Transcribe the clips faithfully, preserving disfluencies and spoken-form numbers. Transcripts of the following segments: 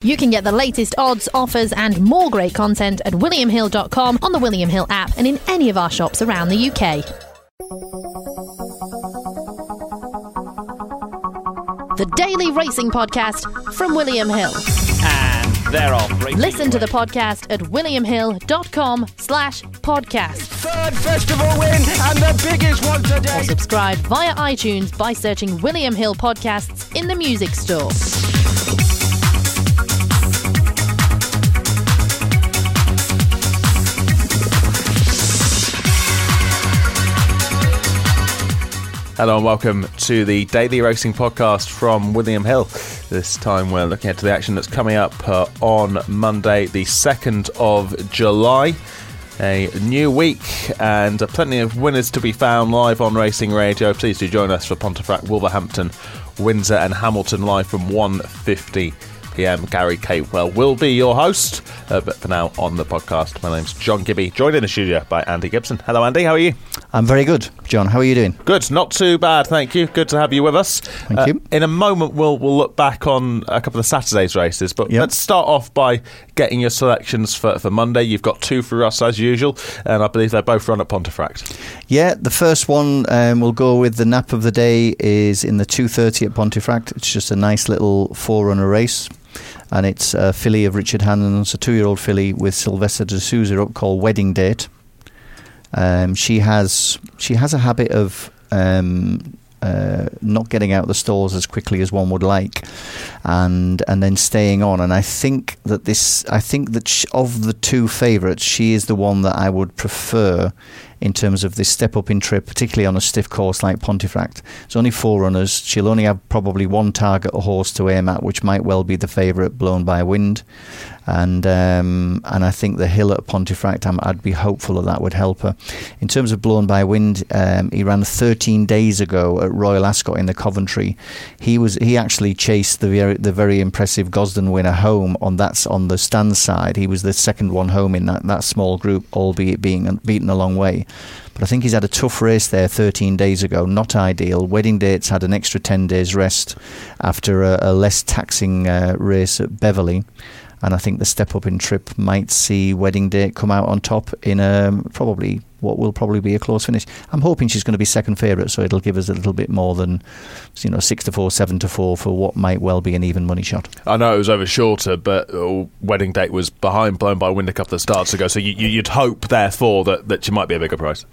You can get the latest odds, offers and more great content at william hill dot com, on the William Hill app and in any of our shops around the U K. The Daily Racing Podcast from William Hill. And they're off. Listen to the podcast at william hill dot com slash podcast. Third festival win and the biggest one today. Or subscribe via iTunes by searching William Hill Podcasts in the music store. Hello and welcome to the Daily Racing Podcast from William Hill. This time we're looking at the action that's coming up uh, on Monday, the second of July. A new week and uh, plenty of winners to be found live on Racing Radio. Please do join us for Pontefract, Wolverhampton, Windsor and Hamilton live from one fifty p m. Gary Capewell will be your host, uh, but for now on the podcast, my name's John Gibby, joined in the studio by Andy Gibson. Hello Andy, how are you? I'm very good, John. How are you doing? Good, not too bad, thank you. Good to have you with us. Thank uh, you. In a moment, we'll we'll look back on a couple of Saturday's races, but yep. Let's start off by getting your selections for, for Monday. You've got two for us as usual, and I believe they both run at Pontefract. Yeah, the first one um, we'll go with the nap of the day is in the two thirty at Pontefract. It's just a nice little four-runner race. And it's a filly of Richard Hannon's, a two-year-old filly with Sylvester de Souza up, called Wedding Date. Um, she has she has a habit of um, uh, not getting out of the stalls as quickly as one would like, and and then staying on. And I think that this I think that she, of the two favourites, she is the one that I would prefer in terms of this step up in trip, particularly on a stiff course like Pontefract. There's only four runners. She'll only have probably one target a horse to aim at, which might well be the favourite, Blown by Wind. And um, and I think the hill at Pontefract, I'm, I'd be hopeful that that would help her. In terms of Blown by Wind, um, he ran thirteen days ago at Royal Ascot in the Coventry. He was he actually chased the very, the very impressive Gosden winner home on that's on the stand side. He was the second one home in that, that small group, albeit being beaten a long way. But I think he's had a tough race there thirteen days ago, not ideal. Wedding Date's had an extra ten days rest after a, a less taxing uh, race at Beverley. And I think the step up in trip might see Wedding Date come out on top in a, probably what will probably be a close finish. I'm hoping she's going to be second favourite, so it'll give us a little bit more than, you know, six to four, seven to four for what might well be an even money shot. I know it was over shorter, but uh, Wedding Date was behind Blown by Wind a couple of starts ago, so you, you'd hope, therefore, that, that she might be a bigger price.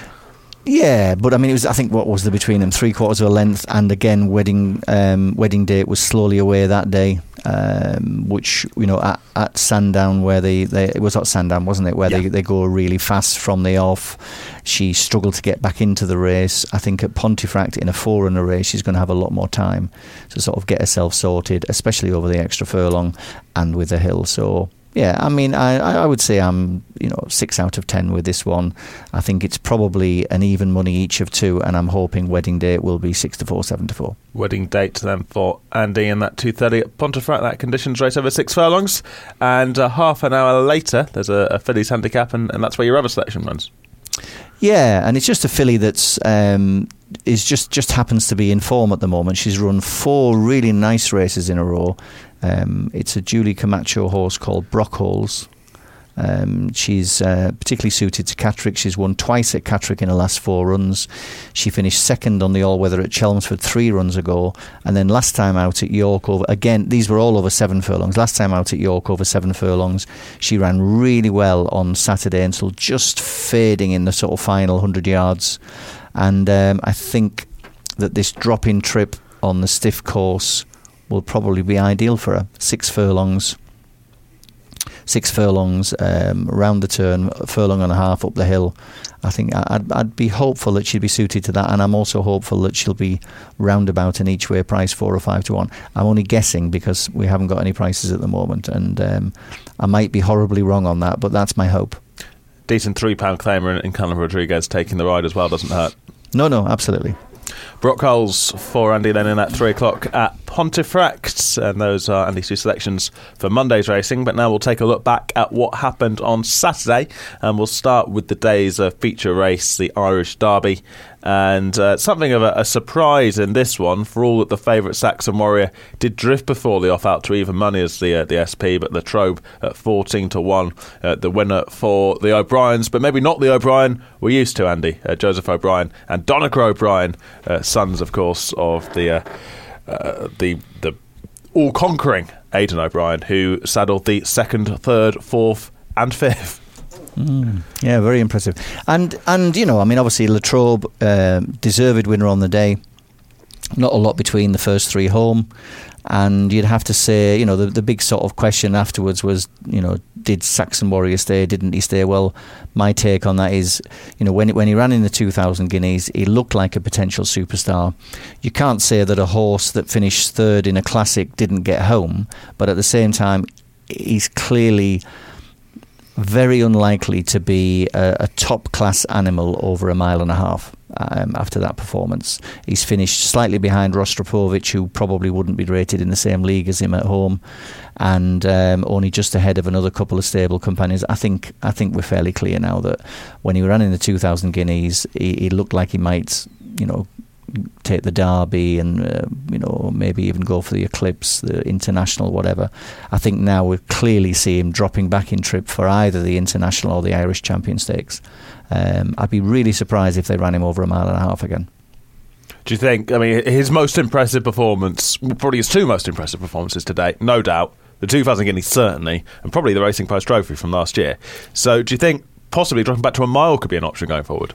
Yeah, but I mean, it was. I think what was there between them? Three quarters of a length, and again, wedding um, Wedding Date was slowly away that day, um, which you know at, at Sandown where they, they it was at Sandown, wasn't it? Where yeah. they they go really fast from the off. She struggled to get back into the race. I think at Pontefract in a four-runner race, she's going to have a lot more time to sort of get herself sorted, especially over the extra furlong and with the hill. So. Yeah, I mean, I, I would say I'm, you know, six out of ten with this one. I think it's probably an even money each of two, and I'm hoping Wedding Date will be six to four, seven to four. Wedding Date then for Andy in that two thirty at Pontefract. That conditions race over six furlongs, and uh, half an hour later, there's a, a fillies handicap, and, and that's where your other selection runs. Yeah, and it's just a filly that's um, is just just happens to be in form at the moment. She's run four really nice races in a row. Um, it's a Julie Camacho horse called Brockholes. Um, she's uh, particularly suited to Catterick. She's won twice at Catterick in her last four runs. She finished second on the all-weather at Chelmsford three runs ago. And then last time out at York, over again, these were all over seven furlongs. Last time out at York, over seven furlongs. She ran really well on Saturday until just fading in the sort of final one hundred yards. And um, I think that this drop-in trip on the stiff course will probably be ideal for her. Six furlongs. Six furlongs um, around the turn, a furlong and a half up the hill. I think I'd, I'd be hopeful that she'd be suited to that, and I'm also hopeful that she'll be roundabout an each way price, four or five to one. I'm only guessing because we haven't got any prices at the moment, and um, I might be horribly wrong on that, but that's my hope. Decent three pound claimer in Callum Rodriguez taking the ride as well doesn't hurt. No, no, absolutely. Brockholes for Andy then in at three o'clock at Pontefract, and those are Andy's two selections for Monday's racing. But now we'll take a look back at what happened on Saturday, and we'll start with the day's uh, feature race, the Irish Derby. And uh, something of a, a surprise in this one, for all that the favourite Saxon Warrior did drift before the off-out to even money as the uh, the S P, but Latrobe at fourteen to one, uh, the winner for the O'Briens, but maybe not the O'Brien we're used to, Andy. Uh, Joseph O'Brien and Donnacha O'Brien, uh, sons, of course, of the uh, uh, the the all-conquering Aidan O'Brien, who saddled the second, third, fourth, and fifth. Mm, yeah, very impressive. And, and you know, I mean, obviously, Latrobe, uh, deserved winner on the day. Not a lot between the first three home. And you'd have to say, you know, the, the big sort of question afterwards was, you know, did Saxon Warrior stay? Didn't he stay? Well, my take on that is, you know, when, when he ran in the two thousand Guineas, he looked like a potential superstar. You can't say that a horse that finished third in a classic didn't get home. But at the same time, he's clearly very unlikely to be a, a top-class animal over a mile and a half um, after that performance. He's finished slightly behind Rostropovich, who probably wouldn't be rated in the same league as him at home, and um, only just ahead of another couple of stable companions. I think I think we're fairly clear now that when he ran in the two thousand Guineas, he, he looked like he might, you know, take the Derby and uh, you know, maybe even go for the Eclipse, the International, whatever. I think now we clearly see him dropping back in trip for either the International or the Irish Champion Stakes. Um, I'd be really surprised if they ran him over a mile and a half again. Do you think, I mean, his most impressive performance, probably his two most impressive performances to date, no doubt, the two thousand Guineas certainly, and probably the Racing Post Trophy from last year. So do you think possibly dropping back to a mile could be an option going forward?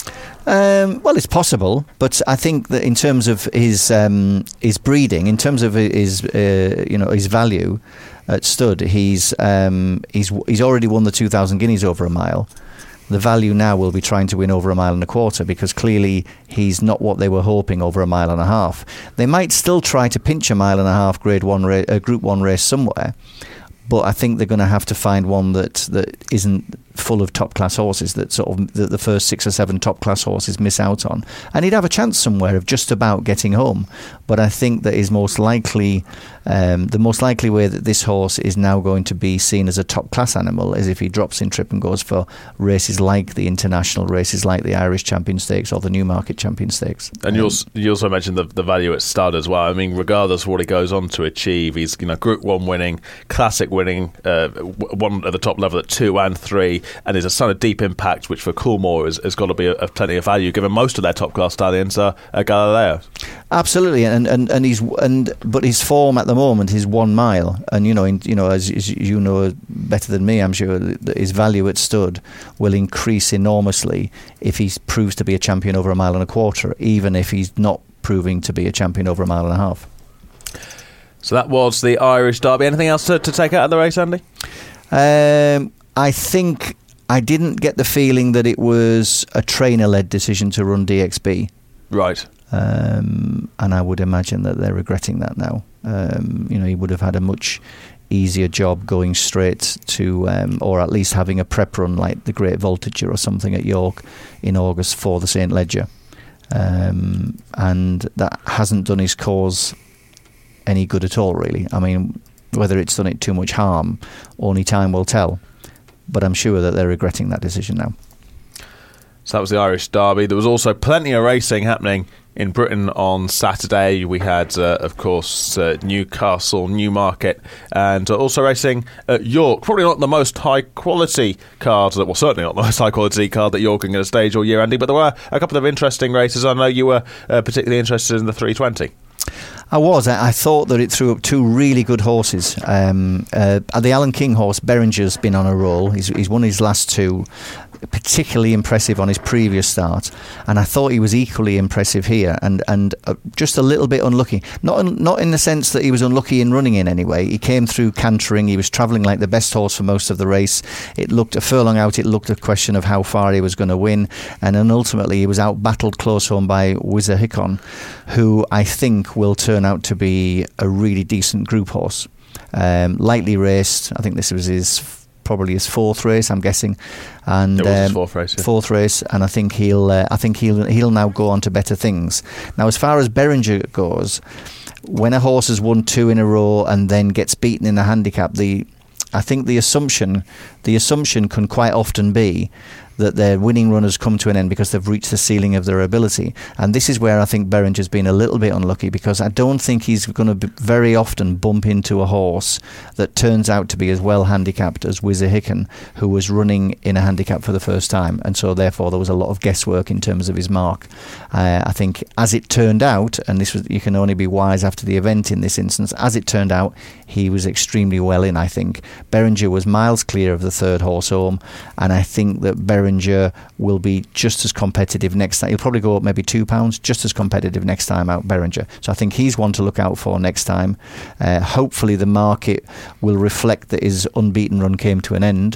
Um, well, it's possible, but I think that in terms of his um, his breeding, in terms of his uh, you know his value at stud, he's um, he's he's already won the two thousand Guineas over a mile. The value now will be trying to win over a mile and a quarter, because clearly he's not what they were hoping over a mile and a half. They might still try to pinch a mile and a half Grade One ra- uh, Group One race somewhere, but I think they're going to have to find one that that isn't full of top class horses, that sort of the, the first six or seven top class horses miss out on, and he'd have a chance somewhere of just about getting home. But I think that is most likely um, the most likely way that this horse is now going to be seen as a top class animal is if he drops in trip and goes for races like the International, races like the Irish Champion Stakes or the Newmarket Champion Stakes. And um, you also, you also mentioned the, the value at stud as well. I mean, regardless of what he goes on to achieve, he's, you know, Group One winning, Classic winning, uh, one at the top level at two and three, and is a son of Deep Impact, which for Coolmore has, has got to be a, a plenty of value, given most of their top class stallions are, are Galileo. Absolutely, and and and he's and but his form at the moment is one mile, and you know, in, you know, as, as you know better than me, I'm sure that his value at stud will increase enormously if he proves to be a champion over a mile and a quarter, even if he's not proving to be a champion over a mile and a half. So that was the Irish Derby. Anything else to, to take out of the race, Andy? Um, I think I didn't get the feeling that it was a trainer-led decision to run D X B. Right. Um, and I would imagine that they're regretting that now. Um, you know, he would have had a much easier job going straight to, um, or at least having a prep run like the Great Voltigeur or something at York in August for the Saint Leger. Um, and that hasn't done his cause any good at all, really. I mean, whether it's done it too much harm, only time will tell. But I'm sure that they're regretting that decision now. So that was the Irish Derby. There was also plenty of racing happening in Britain on Saturday. We had, uh, of course, uh, Newcastle, Newmarket, and uh, also racing at York. Probably not the most high-quality card, well, certainly not the most high-quality card that York are going to stage all year, Andy, but there were a couple of interesting races. I know you were uh, particularly interested in the three twenty. I was. I thought that it threw up two really good horses. Um, uh, the Alan King horse, Beringer's been on a roll. He's, he's won his last two. Particularly impressive on his previous start, and I thought he was equally impressive here, and and uh, just a little bit unlucky. Not un, not in the sense that he was unlucky in running in any way. He came through cantering. He was travelling like the best horse for most of the race. It looked a furlong out. It looked a question of how far he was going to win, and then ultimately he was out battled close home by Wizard Hickon, who I think will turn out to be a really decent group horse. Um, lightly raced. I think this was his. Probably his fourth race, I'm guessing, and it was his um, fourth race. Yeah. Fourth race, and I think he'll. Uh, I think he'll. He'll now go on to better things. Now, as far as Beringer goes, when a horse has won two in a row and then gets beaten in a handicap, the I think the assumption the assumption can quite often be that their winning run has come to an end because they've reached the ceiling of their ability. And this is where I think Berenger's been a little bit unlucky, because I don't think he's going to very often bump into a horse that turns out to be as well handicapped as Wissahickon, who was running in a handicap for the first time. And so therefore there was a lot of guesswork in terms of his mark. Uh, I think as it turned out, and this was, you can only be wise after the event in this instance, as it turned out, he was extremely well in, I think. Berenger was miles clear of the third horse home, and I think that Berenger Berenger will be just as competitive next time. He'll probably go up maybe two pounds, just as competitive next time out, Berenger. So I think he's one to look out for next time. Uh, hopefully the market will reflect that his unbeaten run came to an end.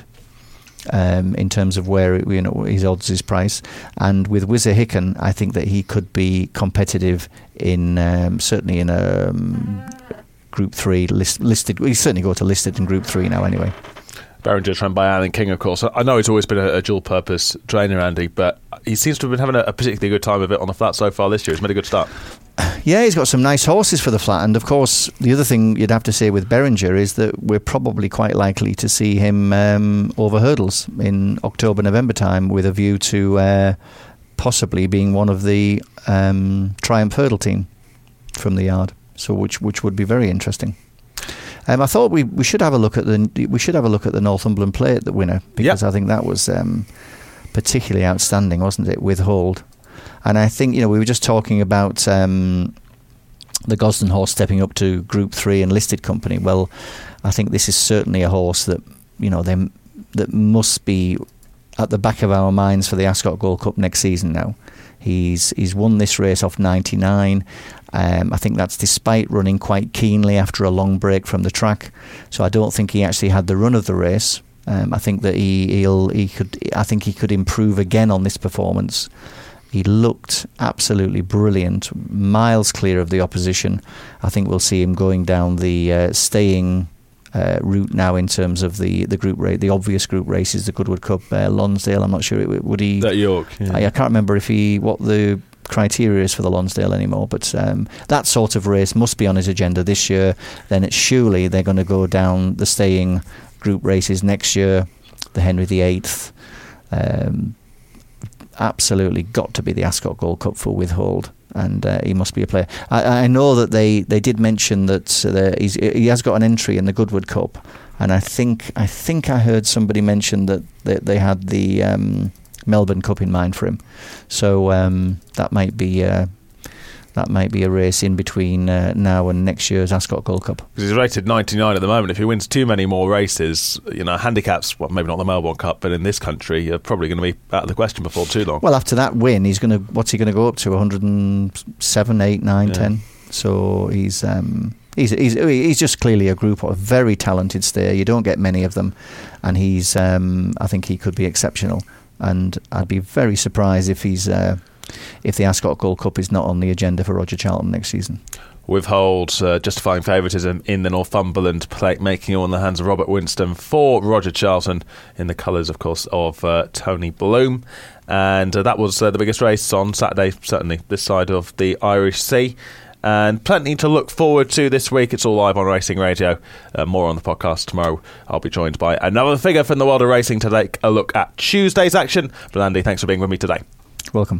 Um, in terms of where, you know, his odds, his price, and with Wissahickon, I think that he could be competitive in um, certainly in a um, Group Three list, listed. He's certainly go to listed in Group Three now, anyway. Berenger trained by Alan King, of course. I know he's always been a, a dual-purpose trainer, Andy, but he seems to have been having a, a particularly good time of it on the flat so far this year. He's made a good start. Yeah, he's got some nice horses for the flat, and of course the other thing you'd have to say with Berenger is that we're probably quite likely to see him um, over hurdles in October, November time, with a view to uh, possibly being one of the um, Triumph Hurdle team from the yard. So which which would be very interesting. Um, I thought we, we should have a look at the we should have a look at the Northumberland Plate, the winner, because yep. I think that was um, particularly outstanding, wasn't it, with Hold. And I think, you know, we were just talking about um, the Gosden horse stepping up to Group Three and listed company. Well, I think this is certainly a horse that, you know, they, that must be at the back of our minds for the Ascot Gold Cup next season now. He's he's won this race off ninety-nine. Um, I think that's despite running quite keenly after a long break from the track. So I don't think he actually had the run of the race. Um, I think that he he'll he could I think he could improve again on this performance. He looked absolutely brilliant, miles clear of the opposition. I think we'll see him going down the uh, staying uh, route now in terms of the, the group race, the obvious group races, the Goodwood Cup, uh, Lonsdale. I'm not sure it, would he. At York. Yeah. I, I can't remember if he what the criteria is for the Lonsdale anymore, but um, that sort of race must be on his agenda this year. Then it's surely they're going to go down the staying group races next year, the Henry the Eighth. Um, absolutely got to be the Ascot Gold Cup for Withhold, and uh, he must be a player. I, I know that they, they did mention that uh, he's, he has got an entry in the Goodwood Cup, and I think I think I heard somebody mention that they, they had the um, Melbourne Cup in mind for him. So um, that might be uh, that might be a race in between uh, now and next year's Ascot Gold Cup. Because he's rated ninety-nine at the moment. If he wins too many more races, you know, handicaps, well, maybe not the Melbourne Cup, but in this country, are probably going to be out of the question before too long. Well, after that win, he's going to what's he going to go up to? one hundred seven, eight, nine, yeah. ten. So he's um, he's he's he's just clearly a group of very talented stayer. You don't get many of them, and he's um, I think he could be exceptional. And I'd be very surprised if he's uh, if the Ascot Gold Cup is not on the agenda for Roger Charlton next season. Withhold uh, justifying favouritism in the Northumberland Plate, making all in the hands of Robert Winston for Roger Charlton in the colours, of course, of uh, Tony Bloom. And uh, that was uh, the biggest race on Saturday, certainly this side of the Irish Sea. And plenty to look forward to this week. It's all live on Racing Radio. Uh, more on the podcast tomorrow. I'll be joined by another figure from the world of racing to take a look at Tuesday's action. But Andy, thanks for being with me today. Welcome.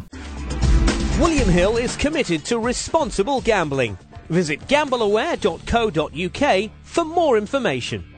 William Hill is committed to responsible gambling. Visit gamble aware dot co dot uk for more information.